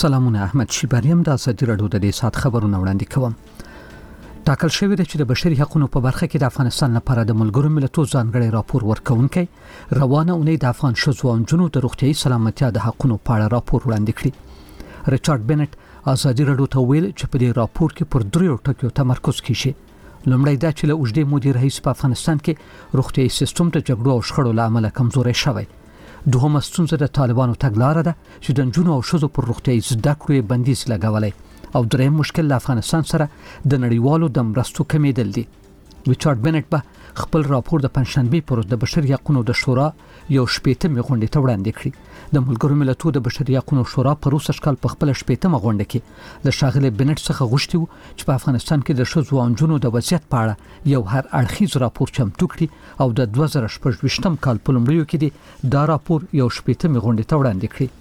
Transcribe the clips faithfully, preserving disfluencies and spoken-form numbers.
سلامونه، احمد شیباریم د ازادي راډیو د دې سات خبرونه وړاندې کوم. ټاکل شوی دی چې د بشري حقوقو په برخه کې د افغانستان لپاره د ملګرو ملتونو ځانګړی راپور ورکونکي روانه اونۍ د افغان ښځو او نجونو د روغتیايي سلامتیا د حقوقو په اړه راپور وړاندې کړی. ریچارډ بنټ ازادي راډیو ته ویل چې په دې راپور کې پر دریو ټکیو تمرکز کیږي. لومړی دا چې له اوږدې مودې راهیسې په افغانستان کې روغتیايي سیستم د جګړو او شخړو له امله کمزوری شوی. دوهمه ستونزه د طالبانو تګلاره ده چې د نجونو او ښځو پر روغتیايي زده کړو بندیز لګولای. او دریم مشکل له افغانستان سره د نړیوالو د مرستو کمیدل دي. ریچارډ بنټ به خپل راپور د پنځشنبه پر ورځ د بشري حقوقو د شورا یو شپېتمې غونډې ته وړاندې کړی. د ملګرو ملتونو د بشري حقوقو شورا په روسي کال په خپل شپېتمه غونډه کې د شاغلي بنټ څخه غوښتي وو چې په افغانستان کې د ښځو او نجونو د وضعیت په اړه یو هر اړخیز راپور چمتو کړي او د دوه زره شپږ کال په لومړیو کې دا راپور یو شپېتمې غونډې ته وړاندې کړی.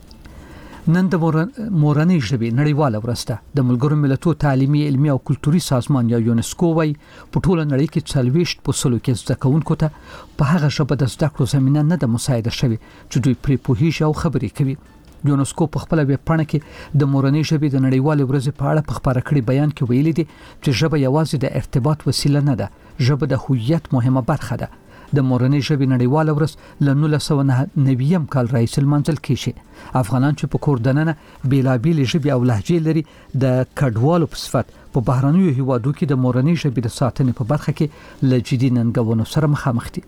نن د مورنۍ ژبې نړیواله ورځ ده. د ملګرو ملتونو تعلیمي، علمي او کلتوري سازمان یا یونسکو وايي په ټوله نړۍ کې څلوېښت په سلو کې زده کوونکو ته په هغه ژبه د زده کړو زمینه نه ده مساعده شوې چې دوی پرې پوهیږي او خبرې کوي. یونسکو په خپل ویب پاڼه کې د مورنۍ ژبې د نړیوالې ورځې په اړه په خبره کړي بیان کې ویلي دي چې ژبه یوازې د ارتباط وسیله نه ده، ژبه د هویت مهمه برخه ده. د مورنۍ ژبې نړیواله ورځ له نولس سوه نهه کال راهیسې لمانځل کیږي. افغانان چې په کور دننه بیلابېلې ژبې او لهجې لري د کډوالو په صفت په بهرنیو هیوادو کې د مورنۍ ژبې د ساتنې په برخه کې له جدي ننګونو سره مخامخ دي.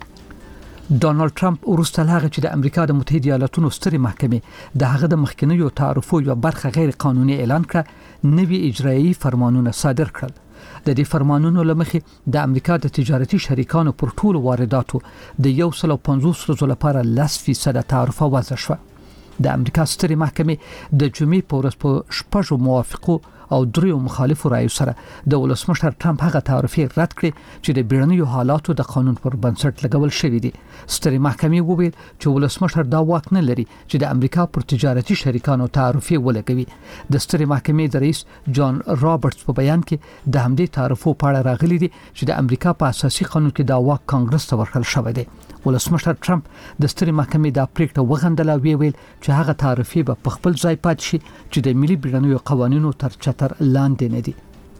ډونالد ټرمپ وروسته له هغه چې د امریکا د متحده ایالاتونو سترې محکمې د هغه د مخکنیو تعرفو یو برخه غیر قانوني اعلان کړه، نوي اجرایي فرمانونه صادر کړل. د دې فرمانونو لمخې د امریکا د تجارتي شریکانو پر ټولو وارداتو د یو سل او پنځوس ورځو لپاره لس فیصد تعرفه وضع شوه. د امریکا سترې محکمې د جمعې په ورځ په شپږو موافقو او دریو مخالفو رایو سره د ولسمشر ټرمپ هغه تعرفې رد کړې چې د بیړنیو حالاتو د قانون پر بنسټ لګول شوې دي. سترې محکمې وویل چې ولسمشر دا واک نه لري چې د امریکا پر تجارتي شریکانو تعرفې ولګوي. د سترې محکمې د رئیس جان رابرټس په بیان کې د همدې تعرفو په اړه راغلي دي چې د امریکا په اساسي قانون کې دا واک کانګرس ته ورکړل شوی دی. ولسمشر ټرمپ د سترې محکمې د پریکړه وغندله او ویل چې هغه تعرفې به په خپل ځای پاتې شي چې د ملي بیړنیو قوانینو تر چتر لاندې نه دي.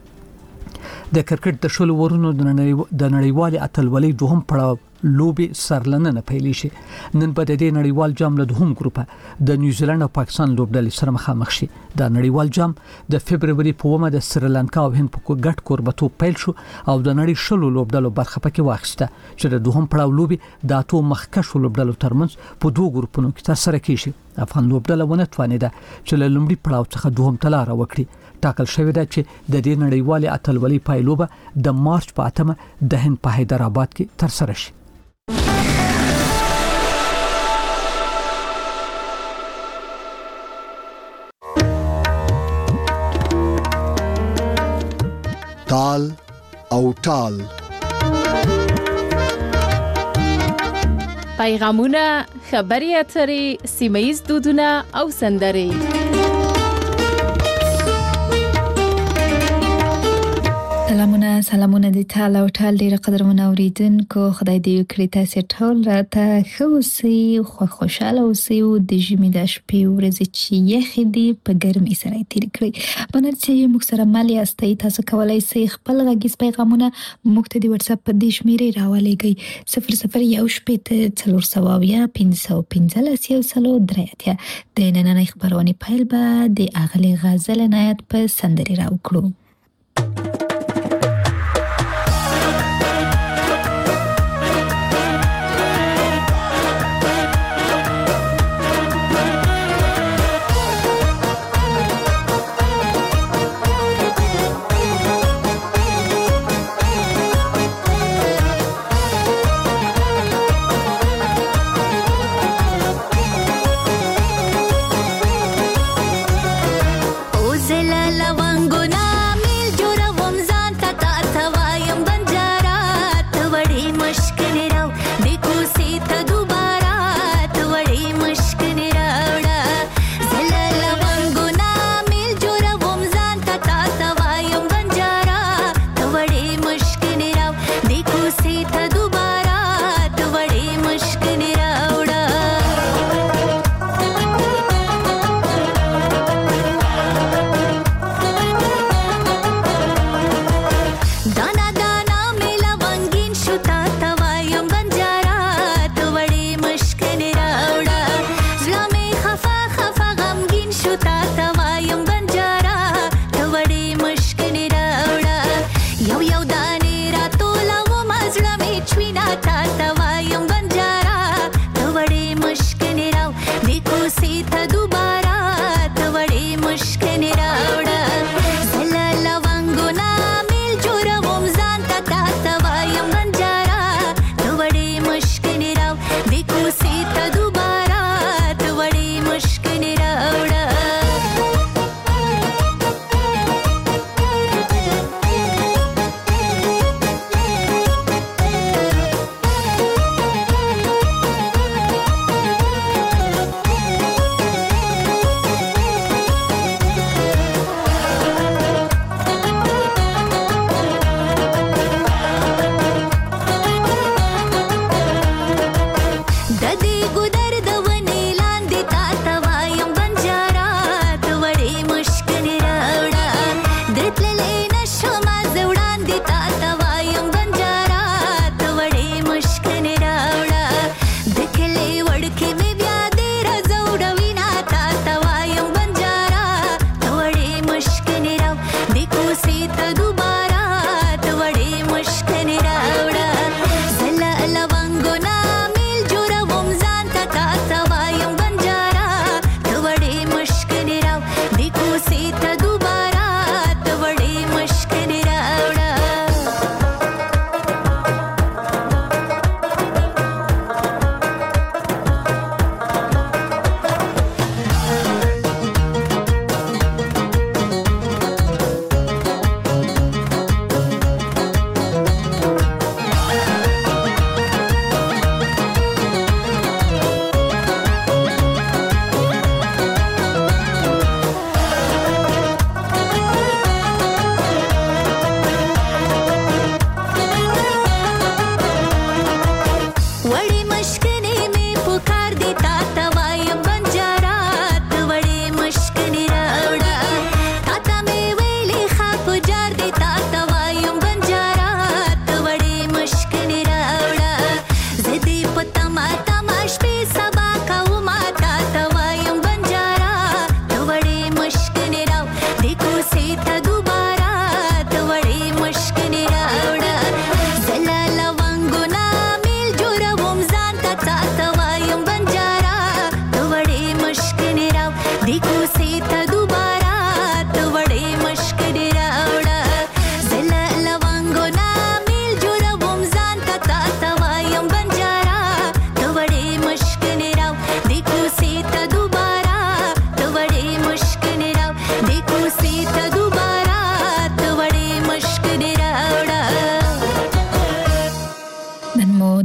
د کرکټ د شلو ورونو د نړیوالې اتلولۍ دوهم پړاو لوبي سرلننه پیلې شي. نن په دې نړیوال جام له دوهم ګروپه د نیوزیلند او پاکستان لوبډلې سره مخامخ شي. دا نړیوال جام د فبرवरी په اوومه د سریلانکا او هند په ګډ کوربتوب پیل شو او د نړۍ شلو لوبډلو برخه پکې واخیسته چې د دوهم پړاو لوبي د اتو مخکښو لوبډلو ترمنځ په دوه ګروپونو کې ترسره کیږي. افغان لوبډله ونه توانیده چې له لومړي پړاو څخه دوهم تلاره وکړي. ټاکل شوی دی چې د دې نړیوالې اتلولۍ پایلوبه د مارچ په اتمه د هند په حیدرآباد کې ترسره شي. تال او ټال پیغامونه، خبري اترې، سیمه‌ییز دودونه او سندرې. سلامونه سلامونه دي تال او ټال ډیره قدرمن اوریدونکو، خدای دې وکړي تاسو ټول راته خوشي خو خوشاله اوسئ او د ژمي د شپې ورځې چې یخ دي په ګرمۍ سره تیر کړئ. بنر چې موږ سره مال یاستئ، تاسو کولای شئ خپل غږیز پیغامونه موږ ته د واتس اپ په دې شمیرې راولېږئ صفر صفر یو شپېته څلور سوه اویا پنځه سوه پنځلس یو سلو درې اتیا. د نننۍ خبرونې پیل به د اغلې غزل عنایت په سندرې راوکړو.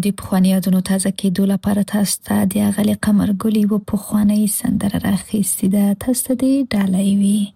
د پخواني یادونو تازه کېدو لپاره تاسو ته د اغلې قمر ګل یوه پخوانۍ سندره راخیستې ده. تاسو ته دې ډالۍ وي.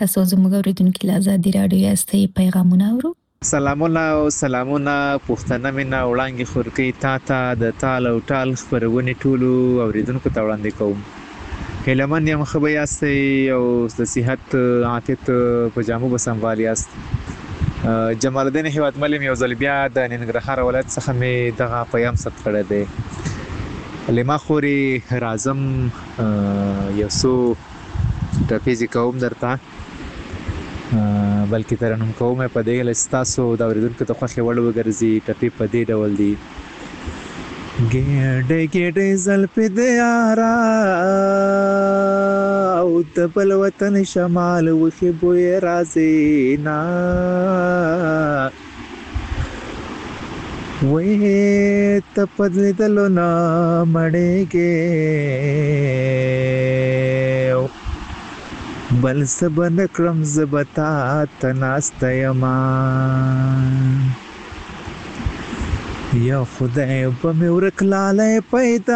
تاسو زموږ اوریدونکو له ازادي رادیو یاستئ پیغامونه اورو. سلامونه او سلامونه پښتنه مینا وړاندې خورکی تا ته د تال او ټال خبرونه ټولو اوریدونکو ته وړاندې کوم. هلمن یم خبر یاستئ او د صحت عافیت په جامو بسنوال یاست. جمال الدین هیواد ملم یو ځل بیا د ننګرهار ولایت څخه مې دغه پیغام ست کړی دی. لما خوري رازم یو څو ټپیزي کوم درته بلکې ترنم کوم په دې لستاسو د اوریدونکو ته خوښ وړ وګرځي. ټپی په دې ډول دی: ګډه ګډه زلفې د یارا او د بل وطن شمال وخی بوی رازي نا وې ته پدې دلو نا مړېږي بل سبن کرم زبتا تناست یما یا خدای په مې ورکلاله پیدا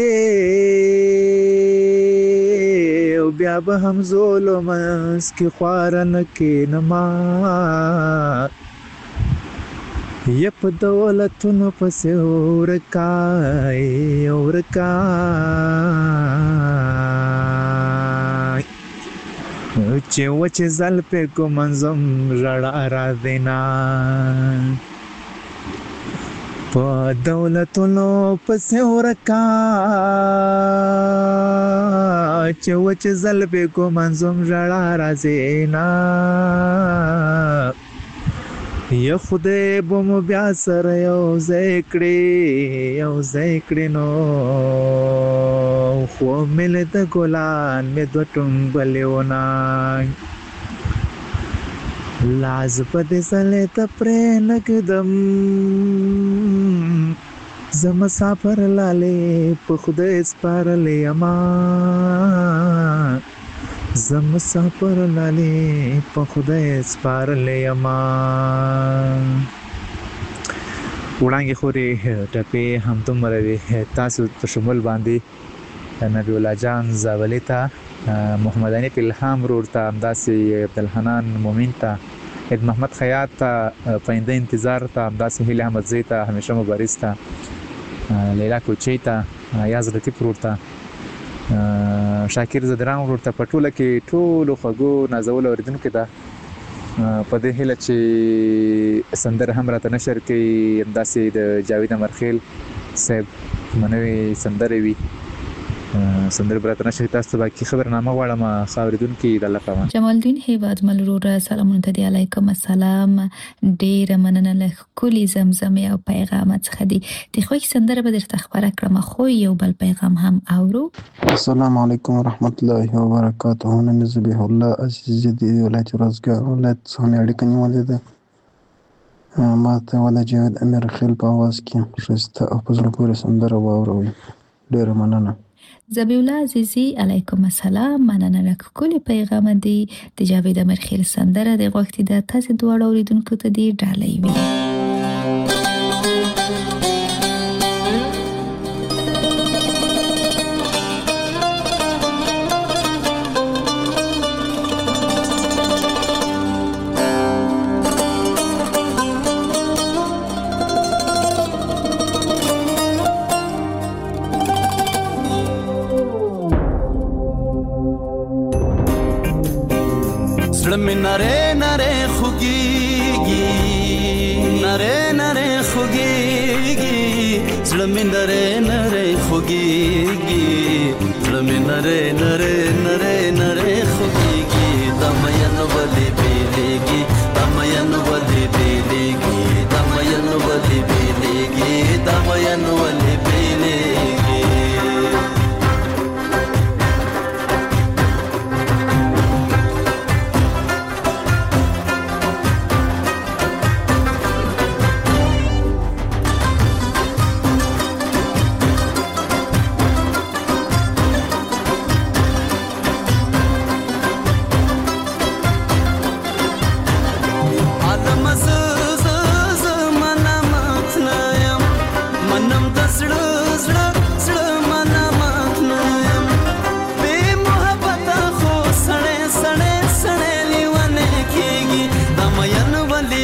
کړې او بیا به هم ظلمس کې خوارن کې نما یا په دولتونو پسې ورکای ورکای چې وچ زل په کو منظم رړا را دینا په دولتونو پسې ورکای چې وچ زل په کو منظم رړا را دینا یا خدای بوم بیا سره یو ذکرې یو ذکرې نو خو مل د ګلان مې د ټنګبلېونه لاز په دې سلې ته پرې نګدم زه مسافر لالې په خدای سپارلې اما زه مسافر لالې په خدای سپارلې اما. وړاندې خوري ټپې هم دومره وي تاسو په شمول باندې نبی الله جان زاولی ته محمد حنیف الهام رور ته همداسې عبدالحنان مومن ته عید محمد خیاط ته پاینده انتظار ته همداسې هیله احمدزی ته همیشه مبارز ته لیلا کوچی ته یاز لطیف رور ته شاکر زدران رور ته په ټوله کې ټولو خوږو نازولو اوریدونکو ته په دې هیله چې سندره هم راته نشر کوي همداسې د جاوید امرخیل صاحب منوي سندره وي سندره برات نشي تاسو باقي خبرنامه غواړم خاوریدونکو د الله پامان. جمال الدین هیواد ملرور سلامونه ته علیکم السلام. ډیر مننه له کلی زمزمه او پیغام څخه دي د خوښ سندره به درته خبره کړم خو یو بل پیغام هم اورو. السلام علیکم ورحمت الله وبرکاته. نن زبیح الله عزیز دی ولایت رازګا ولایت څخه اړیکه نیولې ده ما ته ولا جاوید امیر خیل په आवाज کې شسته او په زړه پورې سندره واوروي. ډیر مننه. زبیح الله عزیزی علیکم السلام. مننه له کلی پیغام دی د جاوید امیر خیل سندره د وخت د تاسو دواړو اوریدونکو ته دی ډالۍ وي. نره نره خوگیگی نره نره خوگیگی زلمی نره نره خوگیگی زلمی نره نره نره نره خوگیگی دمین ولی بیلیگی دمین ولی بیلیگی دمین ولی بیلیگی دمین ولی بیلیگی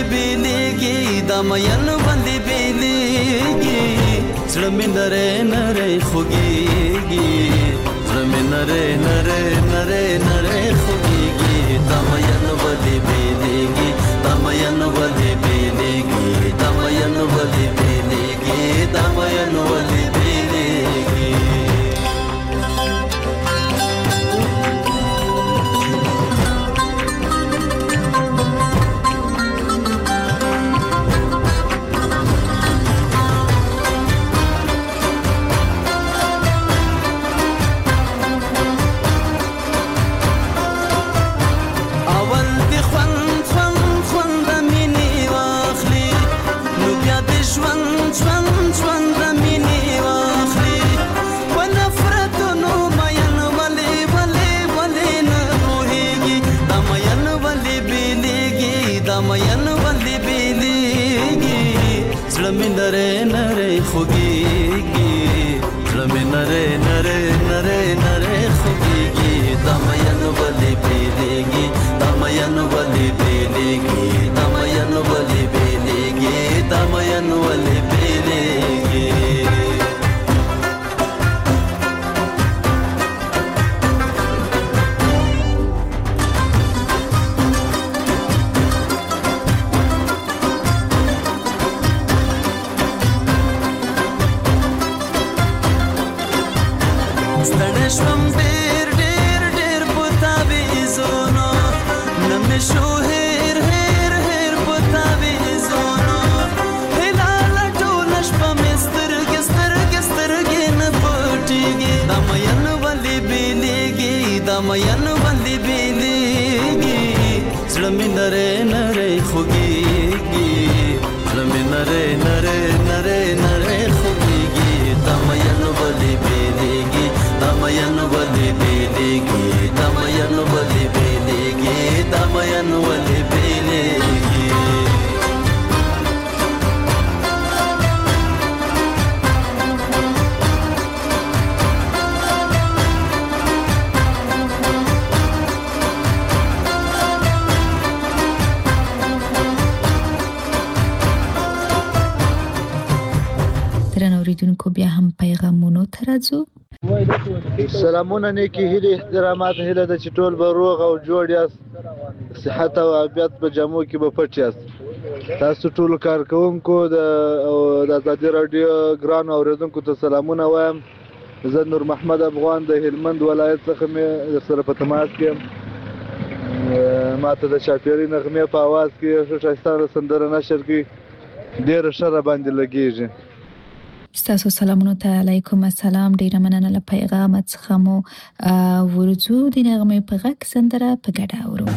بیلیږي دا مین ولې بیلیږي زړه مې نری نری خوږیږي زړه مې نری نری نری نری خوږیږي دا مین ولې بیلیږي دا مین ولې بیلیږي دا مین ولې بیلیږي دا مین ولې بیلیږي नरे नरे खुगीगी रमे नरे नरे नरे नरे खुगीगी दमयन वली बेलेगी दमयन वली बेलेगी दमयन वली बेलेगी दमयन वली बेलेगी شوم ډېر ډېر ډېر پتا ویزونو نمې شو هېر هېر هېر پتا ویزونو هلال ټول شپه مې سترګې سترګې سترګې نه پټېږي دا مین ولې بیلیږي دا مین ولې بیلیږي زړه مې نری نری خوږیږي زړه مې نری نری نری نری خوږیږي دا مین ولې بیلیږي دمین ولی بیلیگی دمین ولی بیلیگی دمین ولی بیلیگی درنو اوریدونکو بیا هم پیغامونو ته راځو. سلامونه نیکی هیله احترامات هیله د چټول به روغ او جوړ یاست صحت او عافیت په جامو کې به پټ یاست تاسو ټول کارکونکو د د آزادي رادیو ګران اوریدونکو ته سلامونه وایم زه نور محمد افغان د هلمند ولایت څخه مې سره په تماس کې ماته د شاپيري نغمه په आवाज کې ښه شایسته سندره نشر کې ډېر شر باندې لګیږي ستاسو سلامونو ته علیکم السلام ډیره مننه له پیغام څخه مو ورځو د نغمې په غږ سندره په ګډه اورو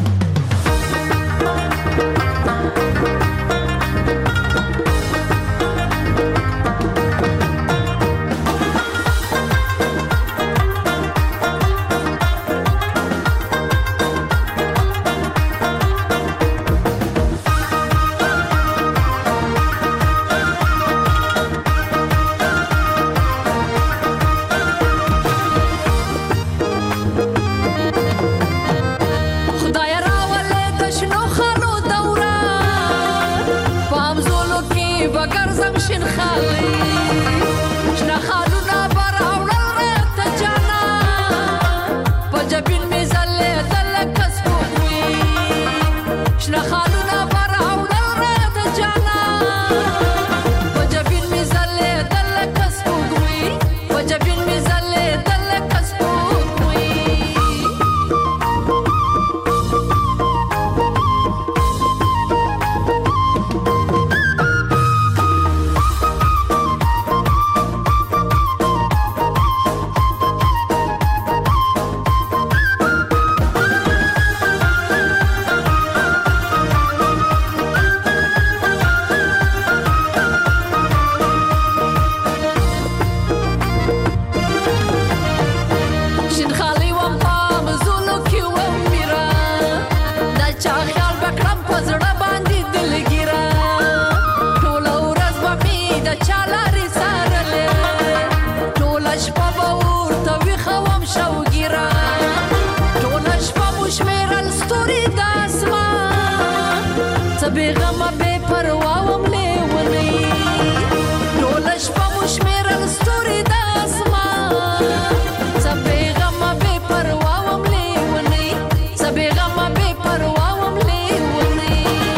پروا وم لیونی ټولش په مشمیر ستوري د اسمان سبه غم به پروا وم لیونی سبه غم به پروا وم لیونی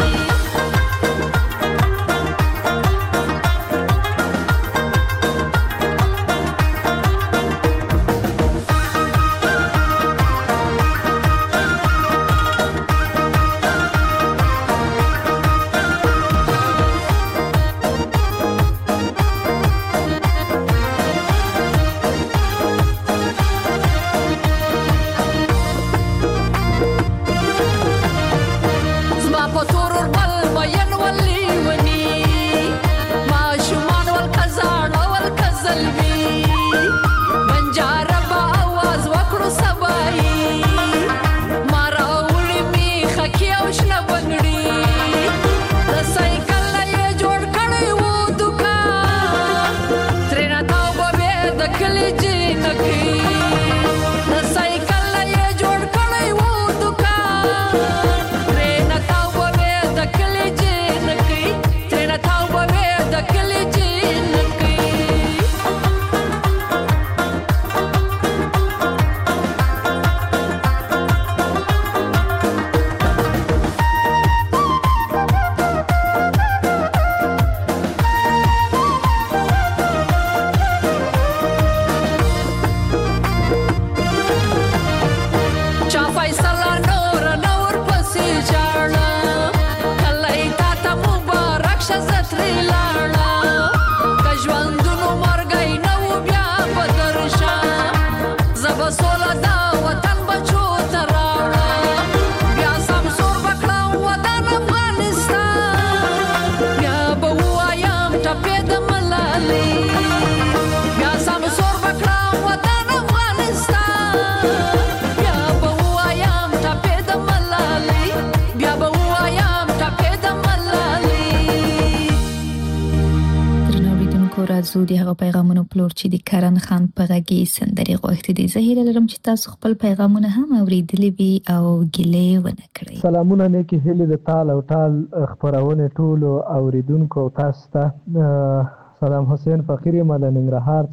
راځو د هغه پیغامونو پلور چې د کرن خان په غږی سندري غوښتي دي. زه هیله لرم چې تاسو خپل پیغامونه هم اوریدلی وي او ګیلې ونه کړئ. سلامونه نیکی هیله د تال او ټال خبرونه ټولو اوریدونکو تاسو ته. سلام حسین فقیری مل ننګرهار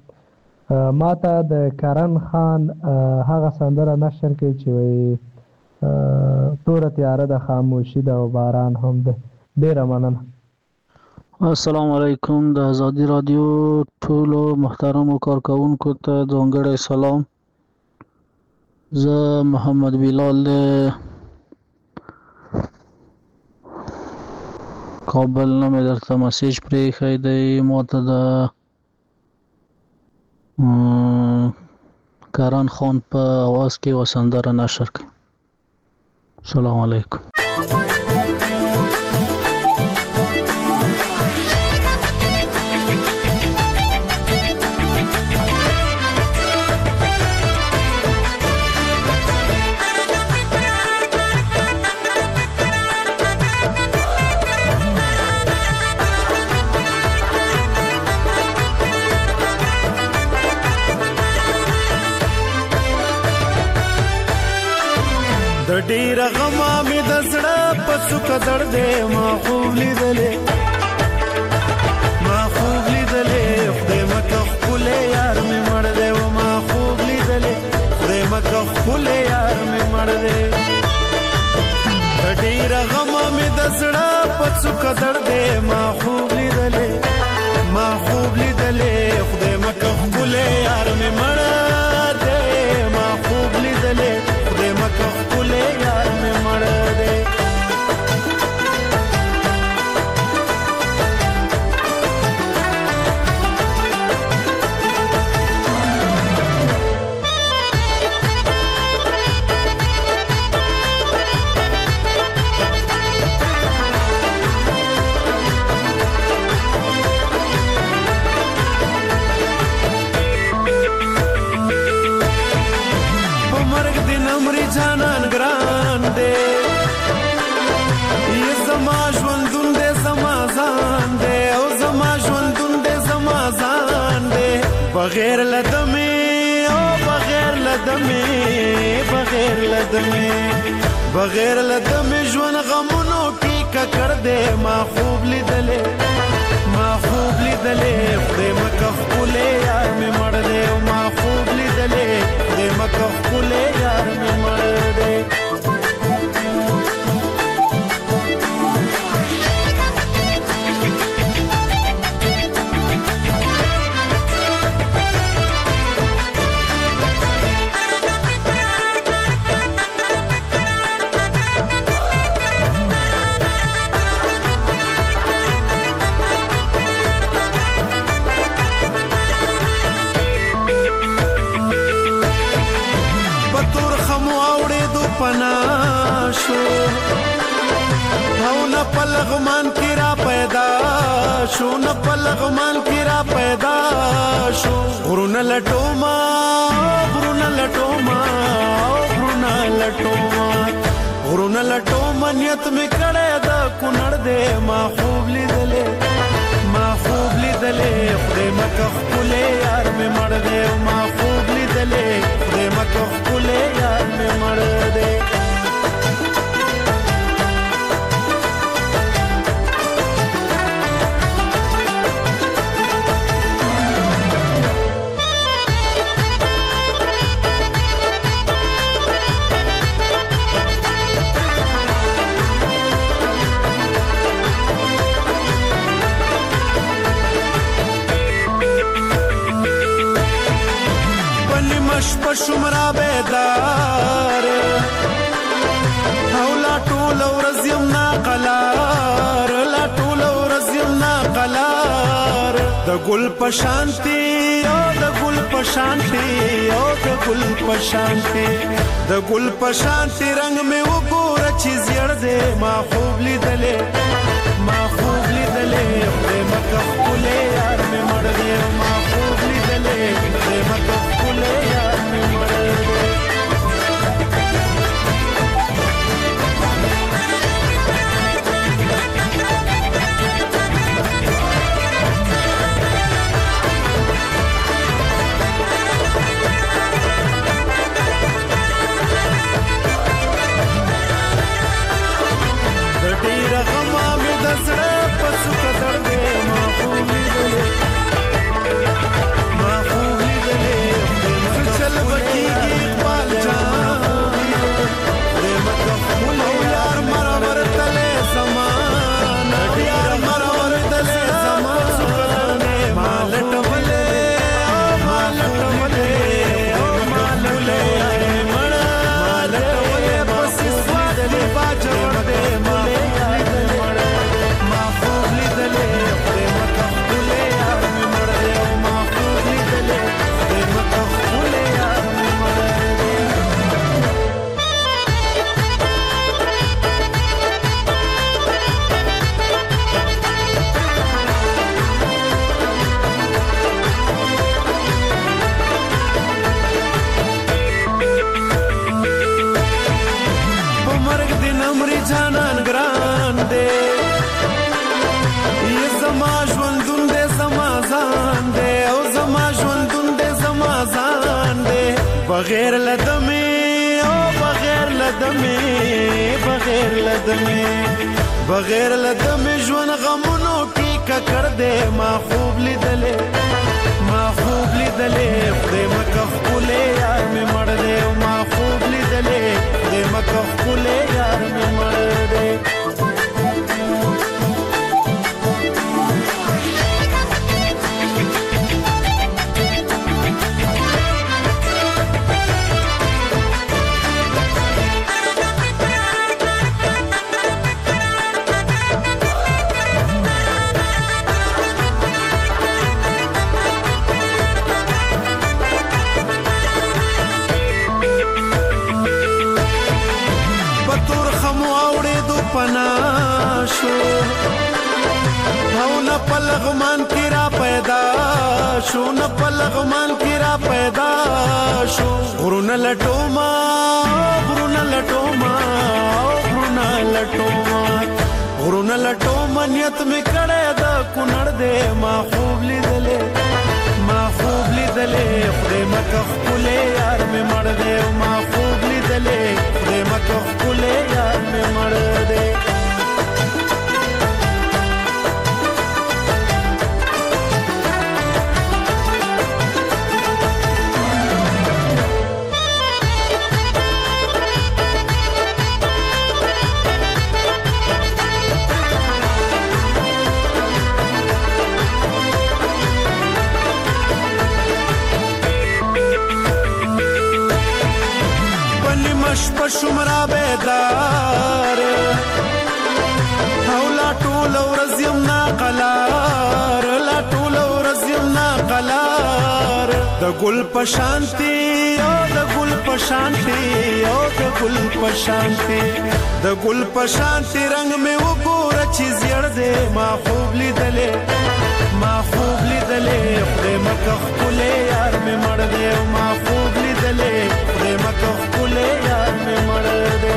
څخه ماته د کرن خان هغه سندره نشر کوي چې وي تور تیاره د خاموشي د باران هم ده. ډیره مننه. السلام علیکم. د آزادی رادیو ټولو محترمو کارکونکو ته ځانګړی سلام. زه محمد بلال کابل نه مې درته مسیج پرېښی دی. ماته د کرن خان په اواز کې یوه سندره نشر کړئ. السلام علیکم. د ډیر غما می د زړه په څوک دردې ما خوب لیدلې ما خوب لیدلې خدای مکه خپل یار می مړ دې و ما خوب لیدلې خدای مکه خپل یار می مړ دې د ډیر غما می د زړه په څوک دردې ما خوب لیدلې ما خوب لیدلې خدای مکه خپل یار می مړ دې ما خوب لیدلې خدای مکه خپل یار می مړ دې. جانان ګران دې یې زما ژوندون دې زما ځان دې او زما ژوندون دې زما ځان دې بغیر لدمه او بغیر لدمه بغیر لدمه بغیر لدمه ژوند غمونو کې ککړ دې ما خوب لیدلې ما خوب لیدلې خدای مکه خپلې یار مې مړ دې ما خوب لیدلې خدای مکه خپلې یار مې مړ دې پناشو او نه پلغمان کی را پیدا شو نه پلغمان کی را پیدا شو غرونه لټوما غرونه لټوما غرونه لټوما غرونه لټوما نیت می کړه دا کونړ دې ما خوب لیدلې ما خوب لیدلې خدای مکه خپلې یار می مړ دې ما خوب لیدلې خدای مکه خپلې یار می مړ دې شمرا بیدار او لا ټول ورځ یم ناقلار لا ټول ورځ یم ناقلار د ګل پشانتی او د ګل پشانتی او د ګل پشانتی د ګل پشانتی رنگ می وګوره چې زیړ دې ما خوب لیدلې ما خوب لیدلې خدای مکه خپلې یار می مړ دې ما خوب لیدلې خدای مکه خپلې یار می مړ دې بغیر لدمه او بغیر لدمه بغیر لدمه بغیر لدمه ژوند غمونو کې ککړ دې ما خوب لیدلې ما خوب لیدلې خدای مکه خپلې یار مې مړ دې ما خوب لیدلې خدای مکه خپلې یار مې مړ دې پناشو او نه پلغمان کی را پیدا شو نه پلغمان کی را پیدا شو غرونه لټوما غرونه لټوما غرونه لټوما غرونه لټوما نیت می کړه دا کونړ دې ما خوب لیدلې ما خوب لیدلې خدای مکه خپلې یار می مړ دې ما خوب لیدلې خدای مکه خپلې یار می مړ دې پایدار او لا ټول ورځ یم ناقلار لا ټول ورځ یم ناقلار د ګل په شانتي او د ګل په شانتي او د ګل په شانتي د ګل په شانتي رنگ مې وګوره چې زیړ دې ما خوب لیدلې ما خوب لیدلې خدای مکه خپلې یار مې مړ دې ما خوب لیدلې خدای مکه خپلې یار مې مړ دې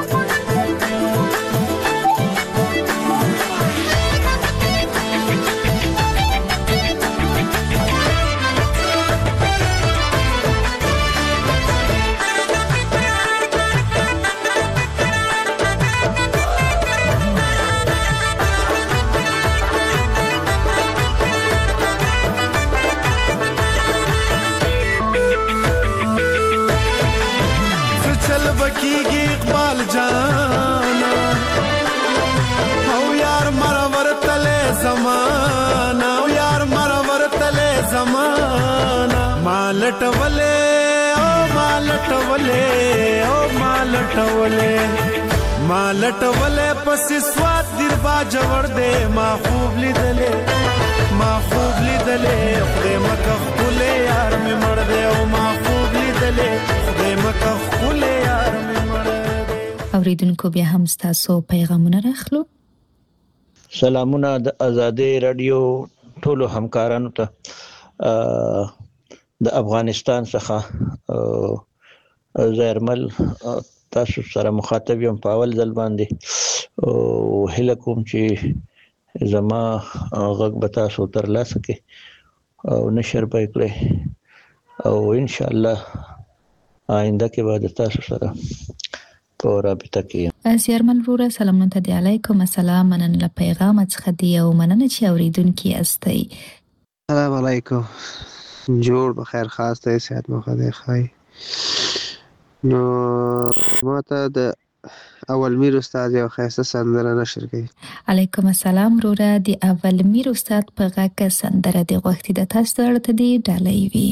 بکیږي اقبال جانا او یار مرور تله زمانہ او یار مرور تله زمانہ مالټ ولې او مالټ ولې او مالټ ولې مالټ ولې پس سواد در با جوړ دې ما خوب لیدلې ما خوب لیدلې خدای مکه خپلې یار مې مړ دې او ما خوب لیدلې خدای مکه خپلې یار مې مړ دې اوریدونکو بیا هم تاسو پیغامونه راخلو. سلامونه د آزادۍ رادیو ټولو همکارانو ته د افغانستان څخه زیرمل تاسو سره مخاطب یم په اول ځل باندې او هله کوم چې زما غږ به تاسو ترلاسه کړئ او نشر به کړئ او ان شاء الله آینده کې به تاسو سره په رابطه کې زیرمل وروره سلامونه ته علیکم السلام مننه پیغام څخه دی او مننه چې اوریدونکو استئ. السلام علیکم جوړ بخیر خاص ته صحت مو خدای خای. نو ماته د اول میر استاد یو خاصه سندره نشر کړي. علیکم السلام وروره د اول میر استاد په غاکه سندره د وختي د تاسو درته دی ډالۍ وی.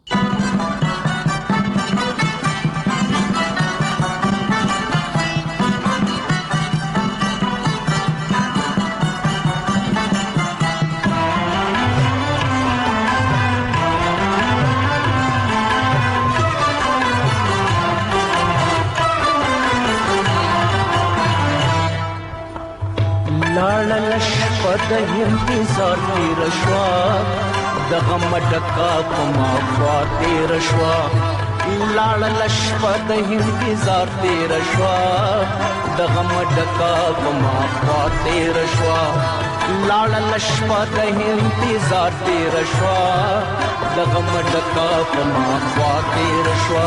لاړل شپه د انتظار تیر شوا د غم ډکا په ما خوا تیر شوا لاړل شپه د انتظار تیر شوا د غم ډکا په ما خوا تیر شوا لاړل شپه د انتظار تیر شوا د غم ډکا په ما خوا تیر شوا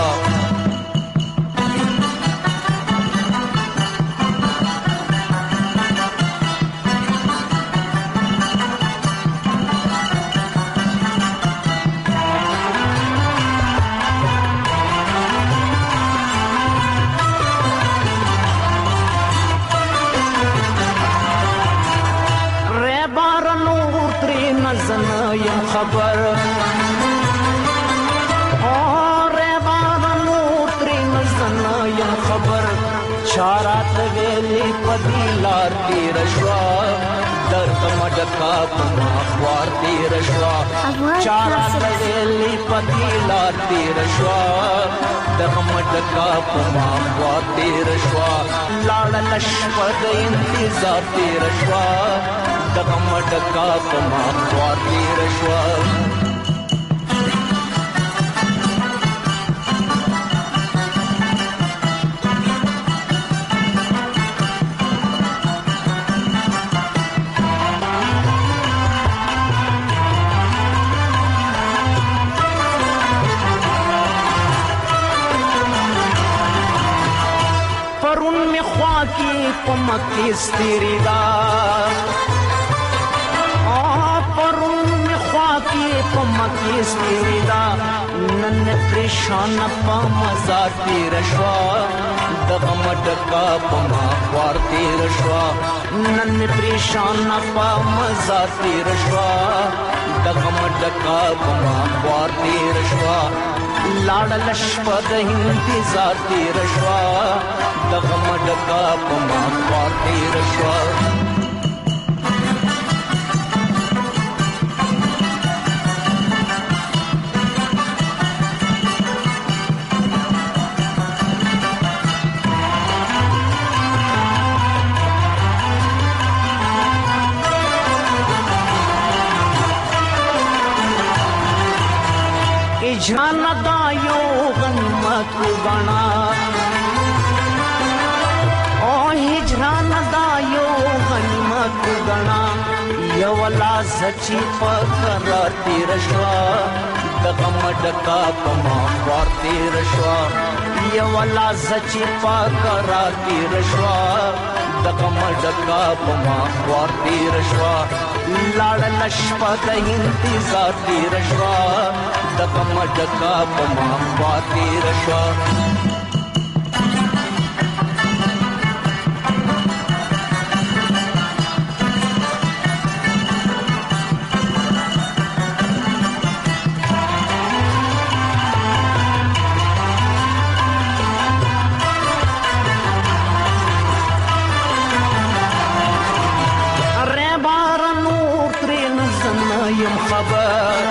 خبر اور بارنو ترین زنایم خبر چارات ویلی پدی لار تیر شوا درد مڈکا پما خوار تیر شوا چارات ویلی پدی لار تیر شوا درد مڈکا پما خوار تیر شوا لاړ لشپد انتظار تیر شوا دغم ډکا پما خوار تیر شوا پرون می خوا کی پمکی ستری دا پمکی ستیدا نن پریشان پا مزار تیر شوا دغم ڈکا پما خوار تیر شوا نن پریشان پا مزار تیر شوا دغم ڈکا پما خوار تیر شوا لاړ لشپد انتظار تیر شوا دغه مډکا په ما خوا تیر شوا جان دا یو غنیمت وګڼا او هجران دا یو غنیمت وګڼا یو لاس چې په قرار تیر شوا دغه مډکا په ما خوا تیر شوا یو لاس چې په قرار تیر شوا دغه مډکا په ما خوا تیر شوا لاړ لشپا د انتظار تیر شوا دغه مډکا په ما خوا تیر شوا یم خبر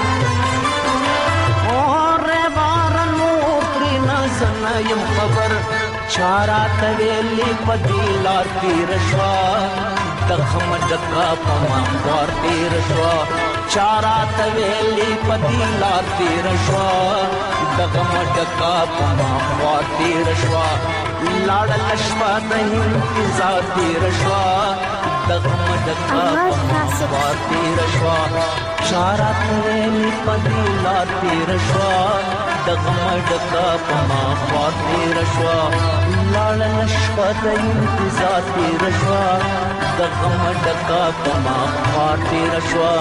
اور بار نور تری نزن یم خبر چارا تویلی پدی لار تیر شوا دغه مډکا په ما خوا تیر شوا چارا تویلی پدی لار تیر شوا دغه مډکا په ما خوا تیر شوا لاړ لشپا د انتظار تیر شوا دغه مډکا په ما خوا تیر شوا چارا تویلی پدی لار تیر شوا دغه مډکا په ما خوا تیر شوا لاړ لشپا د انتظار تیر شوا دغه مډکا په ما خوا تیر شوا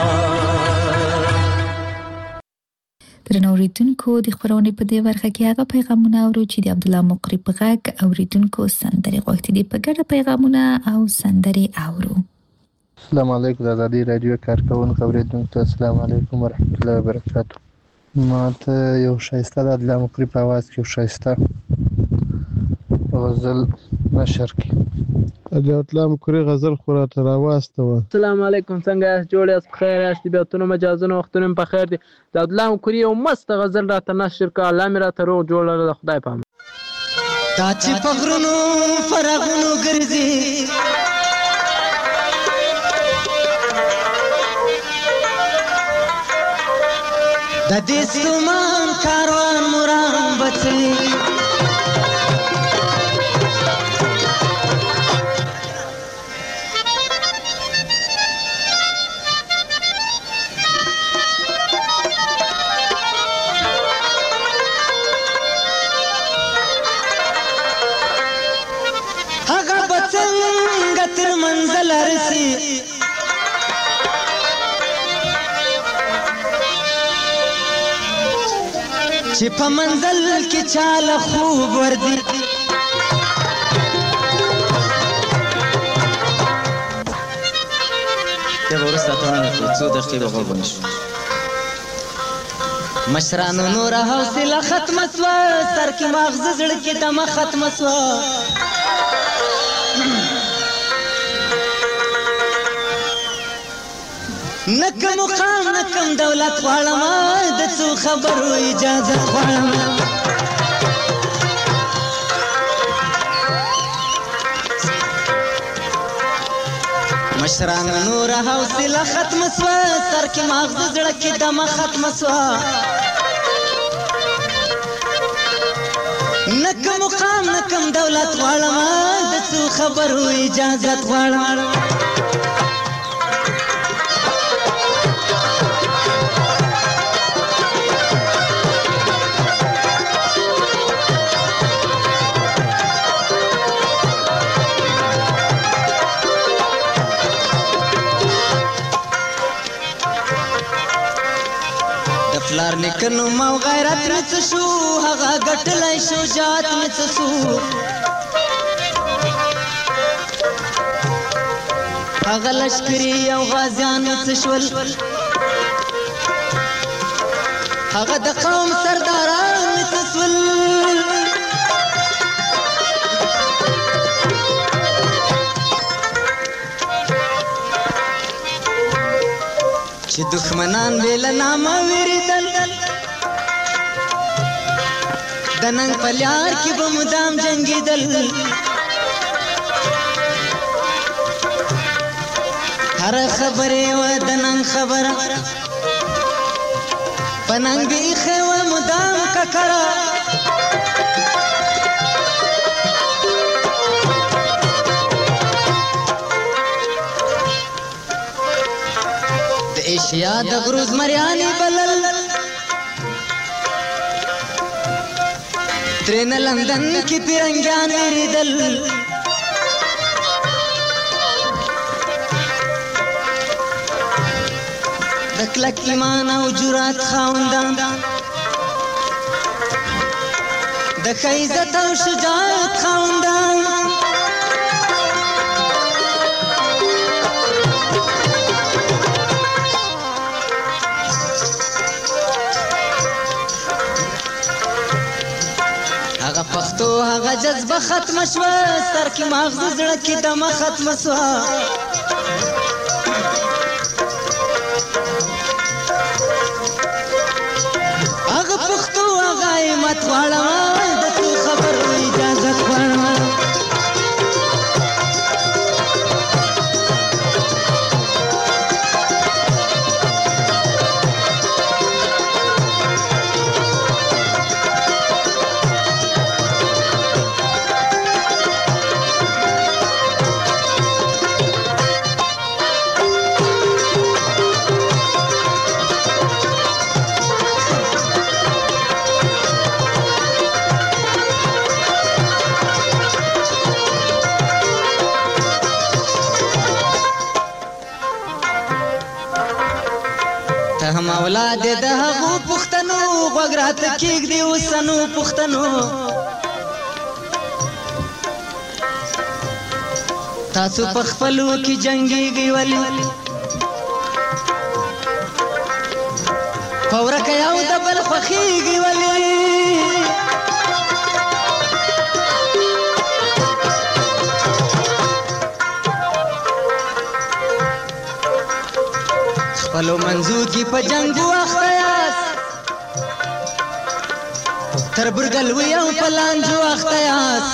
درنو اوریدونکو د خبرونې په دې برخه کې هغه پیغامونه اورو چې د عبد الله مقری په غږ اوریدونکو سندري غوښتي دي په ګډه پیغامونه او سندري اورو. السلام علیکم د ازادي رادیو کارکونکو اوریدونکو السلام علیکم ورحمت الله وبرکاتہ. ما ته یو شایسته د عبد الله مقری په आवाज کې یو شایسته غزل نشر کی د الله مقری غزل خوراته راواسته و. السلام علیکم څنګه یاست جوړ یاست بخیر یاست بیاتونو مجازونه وختونه په خیر دي د الله مقری یو مست غزل راته نشر کا الله مې راته روغ جوړ لره خدای پامه تا چې پغرونو فرغونو ګرځي د دې سومان کاروان مرام بچي منزل رسی چې په منزل کې چاله خوب وردی ته ورسته ته څو دقیقې وغوښتل شو مشرانو نور حوصله ختم سوا سر کې مغز زړه کې دمه ختم سوا نکم مقام نکم دولت غواړم د څو خبرو اجازه غواړم مشران نور حوصله ختم سوا سر کې مغز زړه کې دمه ختم سوا نکم مقام نکم دولت غواړم د څو خبرو اجازه غواړم لار نکنو مو غیرت مڅ شو هغه غټلای شجاعت مڅ شو هغه لشکري او غازیان مڅ شول هغه د قوم سرداران مڅ شول چې دښمنان بې له نامه وېرېدل د ننګ په لار کې به مدام جنګېدل هره خبرې وه د ننګ خبره په ننګ به ایښې وه مدام ککړه د ایشیا د غرو زمریانې بلل ترېنه لندن کې پیرنګیان وېرېدل د کلک ایمان او جرات خاوندان د ښه عزت او شجاعت خاوندان هغه پښتو هغه جذبه ختمه شوه سر کې ماغزه زړه کې دمه ختمه شوه هغه پښتو هغه همت غواړمه د څو خبرو اجازت غواړمه اولاد د هغو پښتنو غوږ راته کېږدي اوسنو پښتنو تاسو په خپلو کې جنګېږئ ولې په ورکه یو د بل خوښېږئ ولې خپلو منځو کې په جنګو اخته یاست تر برګلوي او په لانجو اخته یاست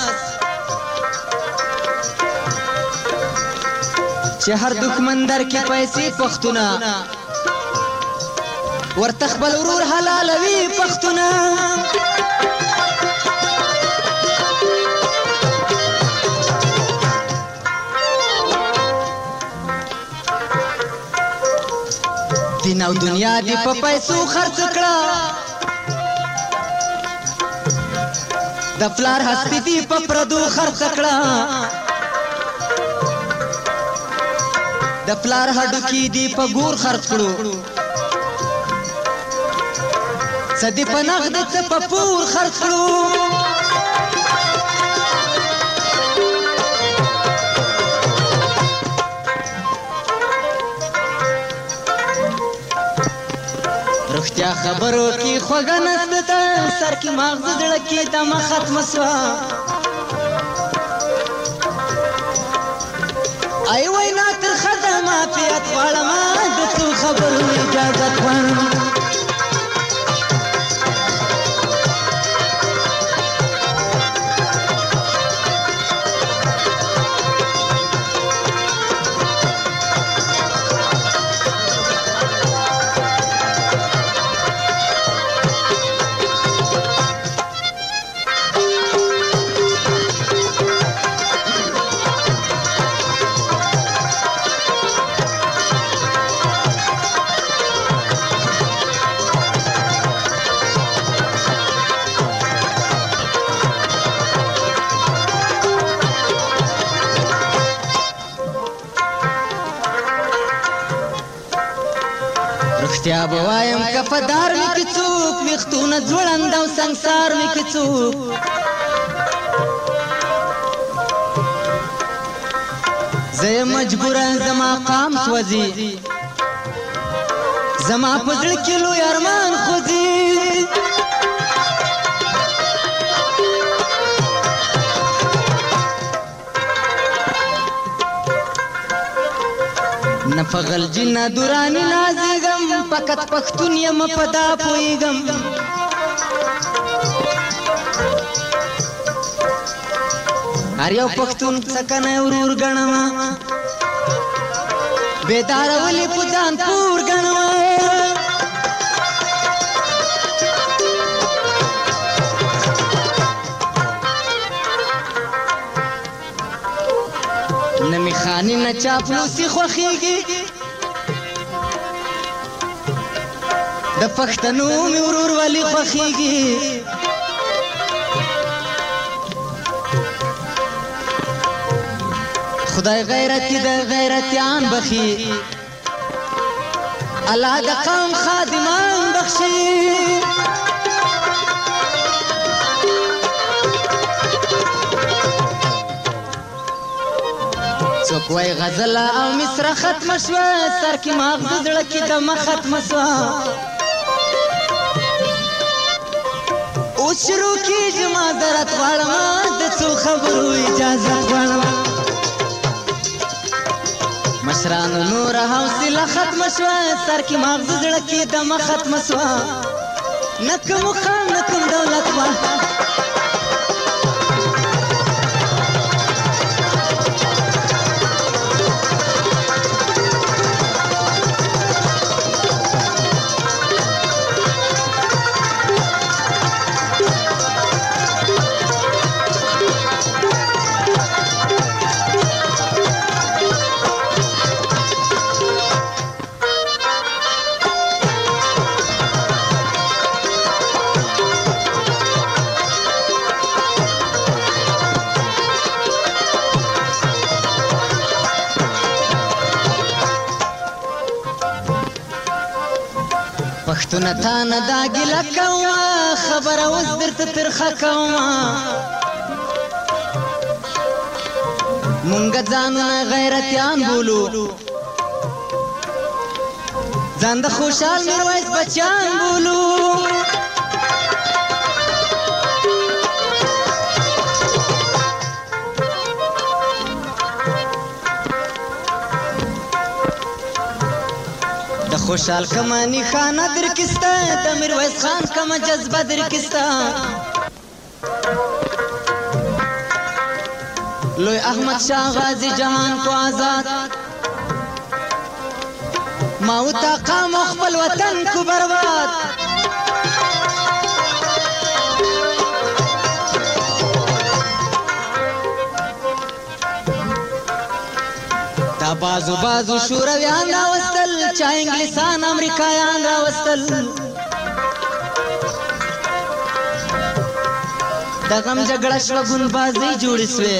چې هر دښمن در کې پیسې پښتونه ورته خپل ورور حلالوي پښتونه دین او دنیا دی په پیسو خرڅ کړه د پلار هستی دی په پردو خرڅ کړه د پلار هډوکی دی په ګور خرڅ کړو څه دی په نغد څه په پور خرڅ کړو رښتیا خبرو کې خوږه نسته ده سر کې ماغزه زړه کې دمه ختمه سوه ای وینا ترخه ده معافیت غواړمه د څو خبرو اجازت غواړم رښتیا به وایم کفدار مې که څوک ویښتونه ځوړند او سنګسار مې که څوک زه یم مجبوره زما قام سوځي زما په زړه کې لوی ارمان خوځي نه په غلجي نه دوراني نازېږم فقط پښتون یم په دا پوهېږم هر یو پښتون څکنی ورور ګڼمه بیداره ولې په ځان پور ګڼمه نه مې خاني نه چاپلوسي خوښېږي د پښتنو مې ورورولي خوښېږي خدای غیرتی د غیرتیان بخي الله د قوم خادمان بخشي څوک وای غزله او مصره ختمه شوه سر کې ماغزه زړه کې دمه ختمه شوه اوس شروع کېږي معذرت غواړم د څو خبرو اجازت غواړم مشرانو نوره حوصله ختمه شوه سر کې ماغزه زړه کې دمه ختمه شوه نه کوم خان نه کوم دولت وه پښتونه تا نه دا ګیله کومه خبره اوس درته ترخه کومه مونږ ځانونه غیرتیان بولو ځان د خوشحال میرویس بچیان بولو خوشحال کمانی خانه در کستا د میرویس خان کما جذبه در کستا لوی احمد شاه غازی جهان کو آزاد ماوتا قام خپل وطن کو برباد دا بازو بازو شورویان راوستل چا انګلیسان امریکایان راوستل د غم جګړه شوه ګوندبازۍ جوړې سوې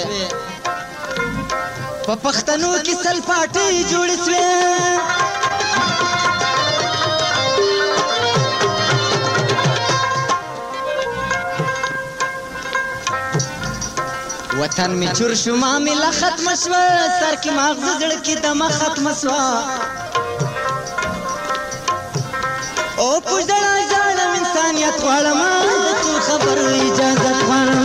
په پښتنو کې سل پاټۍ جوړې سوې وطن می چور شو معامله ختم شوه سر کې ماغزه زړه کې دمه ختم شوه او پوجړه ځانم انسانیت غواړم د څو خبرو اجازت غواړم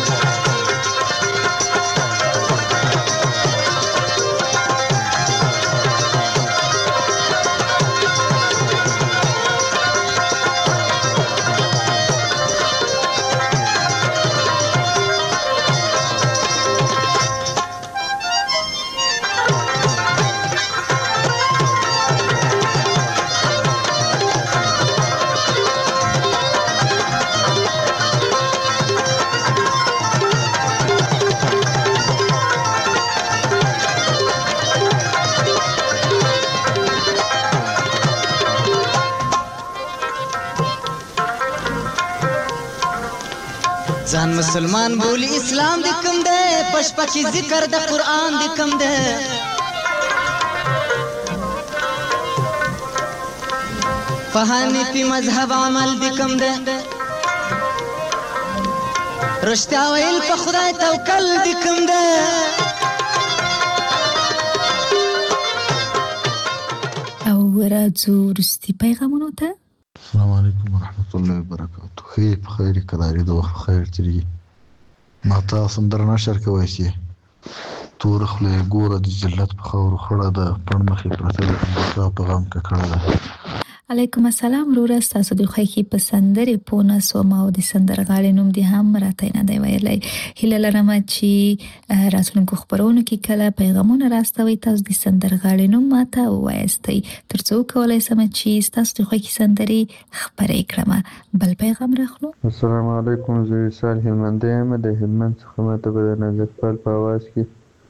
ځان مسلمان بولی اسلام دې کوم دی پشپکی ذکر د قرآن دې کوم دی په حنیفي مذهب عمل دې کوم دی رښتیا ویل په خدای توکل دې کوم دی او راځو وروستي پیغامونو ته السلام علیکم ورحمت الله وبرکاته خیر په خیر کداري د وخت خیر تیری ما تاسو درنه نشر کوي چې تور خله ګوره د ذلت په خاورو خړه ده پړ مخې پرته د امریکا په غم کې کړه ده. علیکم السلام وروره، ستاسو د خوښې په سندرې پوه نه سوم او د سندرغاړې نوم دې هم راته نه دی ویلی. هیله لرم چې راتلونکو خپرونو کې کله پیغامونه راستوئ تاسو د سندرغاړې نوم ماته ووایاستئ تر څو وکولی سم چې ستاسو د خوښې سندرې خپرې کړم. بل پیغام راخلو. السلام علیکم، زه وصال هلمندی یم. د هلمند څخه ماته به د نازکپال په اواز کې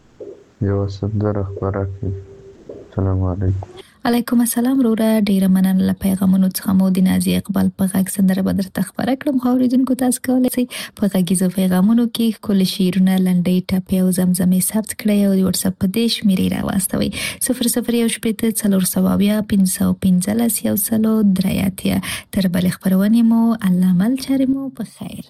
یوه سندره خپره کړي. السلام علیکم. علیکم السلام وروره، ډیره مننه له پیغامونو څخه مو د نازي اقبال په غږ سندره به درته خپره کړم. خو اورېدونکو تاسو کولی شئ په غږیزو پیغامونو کې ښکلي شعرونه، لنډۍ، ټپې او زمزمې ثبت کړئ او د وټساپ په دې شمېرې راواستوئ: صفر صفر یو شپېته څلور سوه اویا پنځه سوه پنځلس یو سلو درې اتیا. تر بلې خپرونې مو الله مل چارې مو په خیر.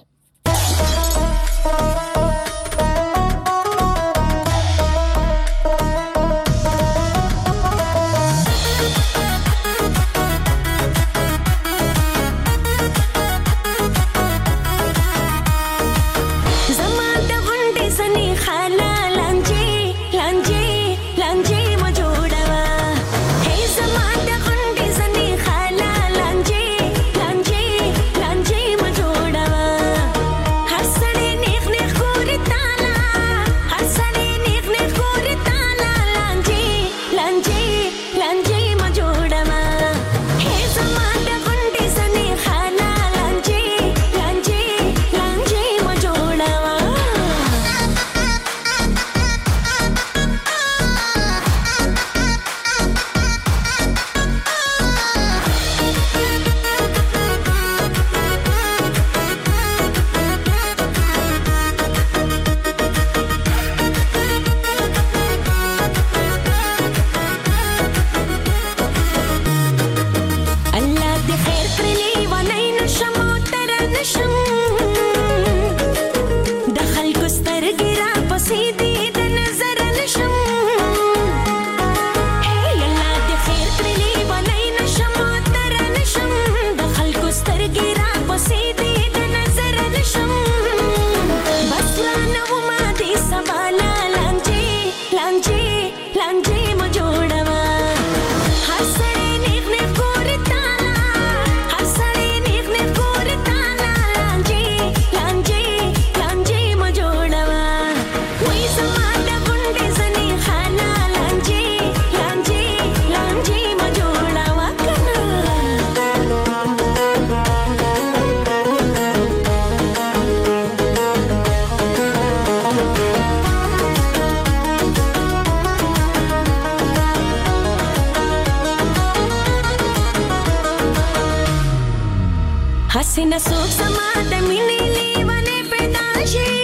حسینه سوک سما د مینې لیوانې پیدا شي